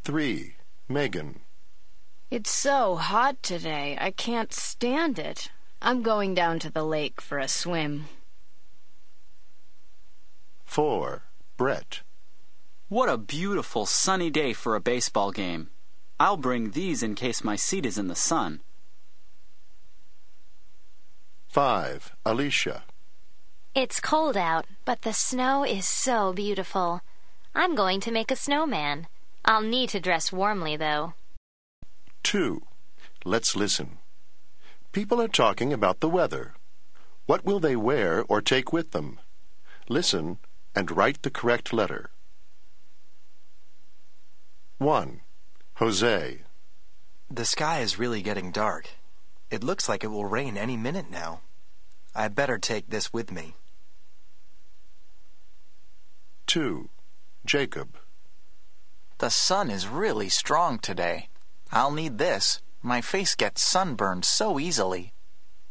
3. Megan. It's so hot today, I can't stand it. I'm going down to the lake for a swim. 4. Brett. What a beautiful sunny day for a baseball game. I'll bring these in case my seat is in the sun. 5. Alicia. It's cold out, but the snow is so beautiful. I'm going to make a snowman. I'll need to dress warmly, though. 2. Let's listen. People are talking about the weather. What will they wear or take with them? Listen and write the correct letter. 1. Jose. The sky is really getting dark. It looks like it will rain any minute now. I better take this with me. 2. Jacob. The sun is really strong today. I'll need this. My face gets sunburned so easily.